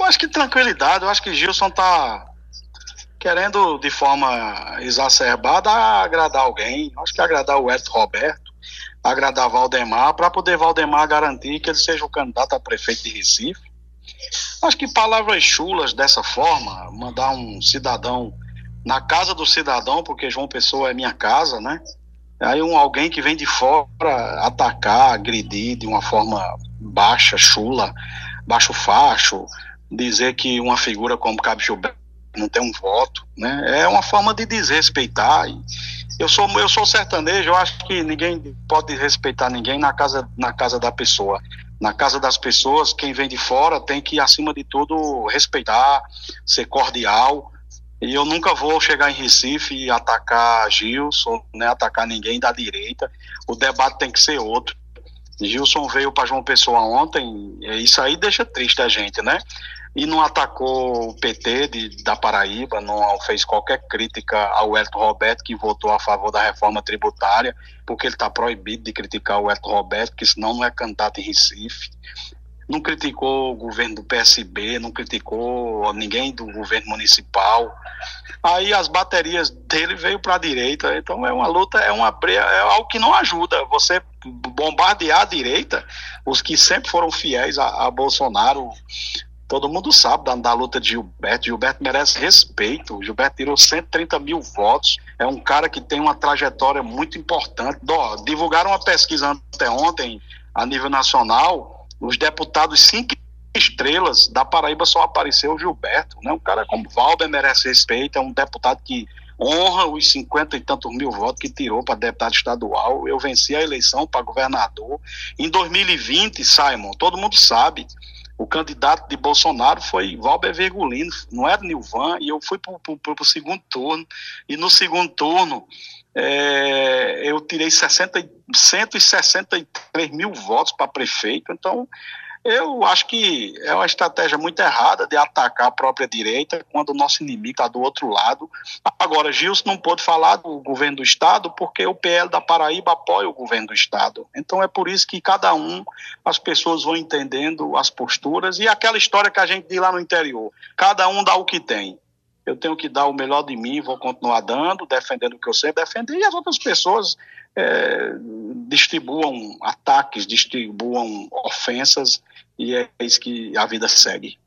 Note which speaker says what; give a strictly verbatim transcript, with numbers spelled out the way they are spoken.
Speaker 1: acho que tranquilidade, eu acho que Gilson tá querendo de forma exacerbada agradar alguém. Eu acho que agradar o Elton Roberto, agradar Valdemar, para poder Valdemar garantir que ele seja o candidato a prefeito de Recife. Acho que palavras chulas dessa forma, mandar um cidadão na casa do cidadão, porque João Pessoa é minha casa, né? Aí um, alguém que vem de fora atacar, agredir de uma forma baixa, chula, baixo facho, dizer que uma figura como Cabo Gilberto não tem um voto, né? É uma forma de desrespeitar. Eu sou, eu sou sertanejo, eu acho que ninguém pode respeitar ninguém na casa, na casa da pessoa. Na casa das pessoas, quem vem de fora tem que, acima de tudo, respeitar, ser cordial. E eu nunca vou chegar em Recife e atacar Gilson, né, atacar ninguém da direita. O debate tem que ser outro. Gilson veio para João Pessoa ontem, e isso aí deixa triste a gente, né? E não atacou o P T de, da Paraíba, não fez qualquer crítica ao Elton Roberto, que votou a favor da reforma tributária, porque ele está proibido de criticar o Elton Roberto, porque senão não é candidato em Recife. Não criticou o governo do P S B, não criticou ninguém do governo municipal. Aí as baterias dele veio para a direita, então é uma luta, é, uma, é algo que não ajuda. Você bombardear a direita, os que sempre foram fiéis a, a Bolsonaro, todo mundo sabe da, da luta de Gilberto. Gilberto merece respeito. Gilberto tirou cento e trinta mil votos. É um cara que tem uma trajetória muito importante. Do, divulgaram uma pesquisa anteontem a nível nacional. Os deputados cinco estrelas da Paraíba só apareceu o Gilberto, né? Um cara como Valber merece respeito, é um deputado que honra os cinquenta e tantos mil votos que tirou para deputado estadual. Eu venci a eleição para governador. Em dois mil e vinte, Simon, todo mundo sabe, o candidato de Bolsonaro foi Valber Virgulino, não era Nilvan, e eu fui para o segundo turno, e no segundo turno É, eu tirei sessenta, cento e sessenta e três mil votos para prefeito. Então eu acho que é uma estratégia muito errada de atacar a própria direita quando o nosso inimigo está do outro lado. Agora, Gilson não pôde falar do governo do estado porque o P L da Paraíba apoia o governo do estado. Então é por isso que cada um, as pessoas vão entendendo as posturas, e aquela história que a gente diz lá no interior, cada um dá o que tem. Eu tenho que dar o melhor de mim, vou continuar dando, defendendo o que eu sempre defendi, e as outras pessoas é, distribuam ataques, distribuam ofensas, e é isso que a vida segue.